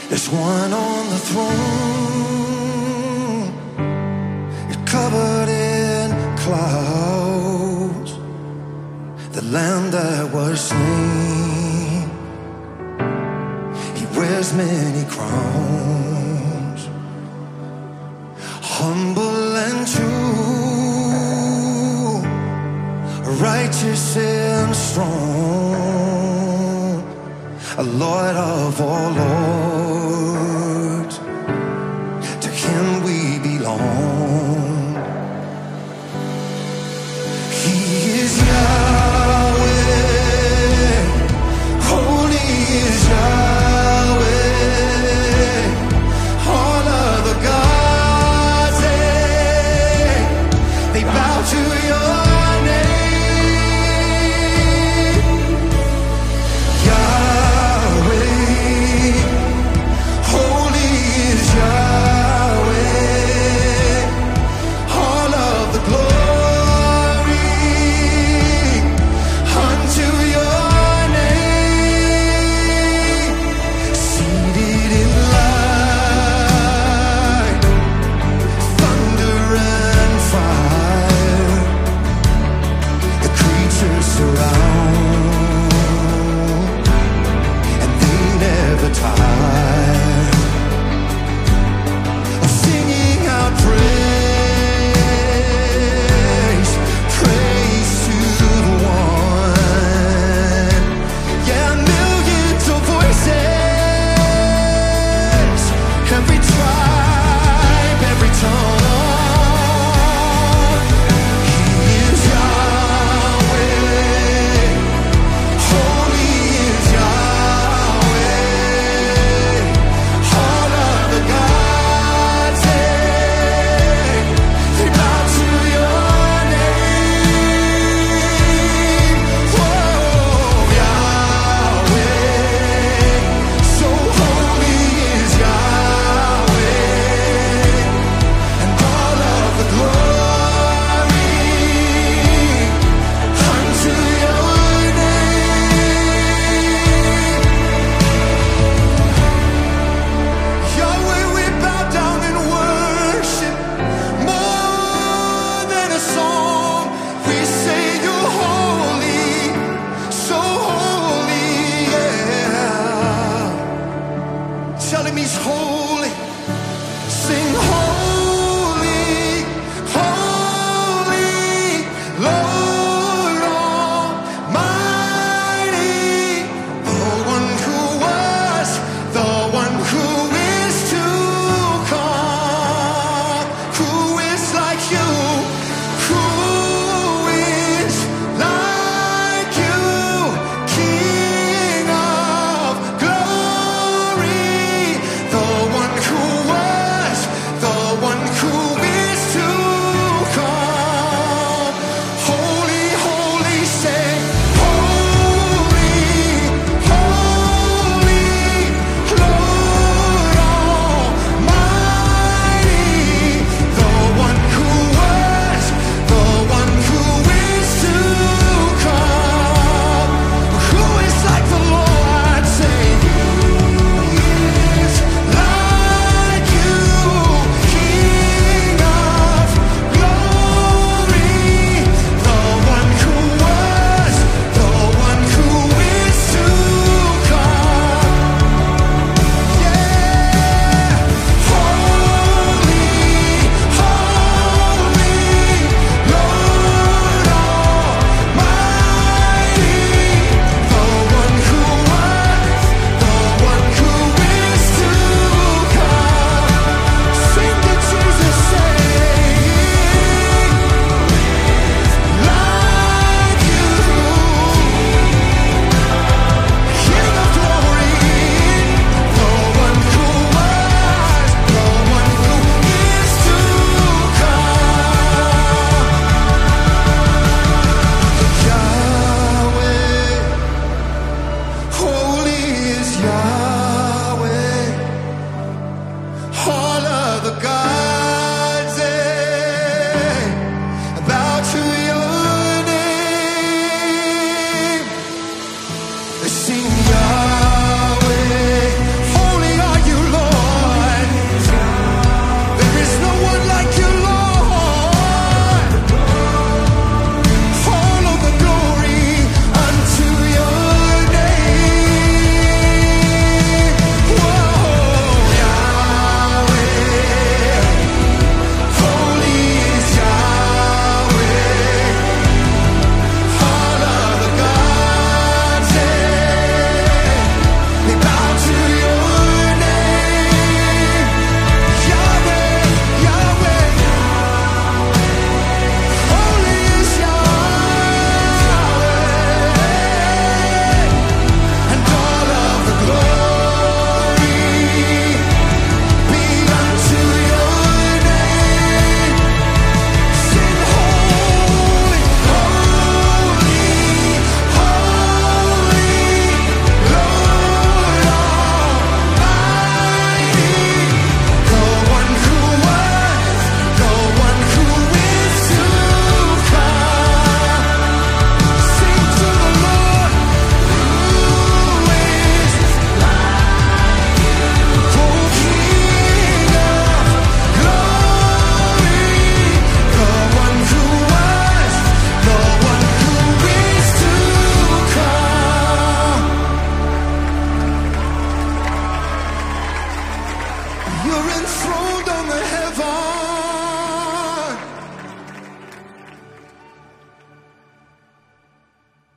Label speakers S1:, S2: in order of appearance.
S1: There's one on the throne, it's covered in clouds. The Lamb that was slain, he wears many crowns. Humble and true, righteous and strong, a Lord of all lords, to him we belong. He is Yahweh, holy is Yahweh. All of the gods, they bow to your name. Yahweh, holy is Yahweh. All of the glory unto your name. Seated in light, thunder and fire, the creatures surround, and they never tire of singing out praise, praise to the one. Yeah, millions of voices, every tribe, every tongue. He is Yahweh, holy is Yahweh. All of the gods, they bow to your name. Whoa, Yahweh, so holy is Yahweh, and all of the glory unto your name. Yahweh, we bow down and worship. More than a song, we say you're holy, so holy, yeah. Tell him he's holy. Sing holy, holy, Lord Almighty, the one who was, the one who is to come. Who is like you? Who is like you? King of glory, the You're enthroned on the heavens.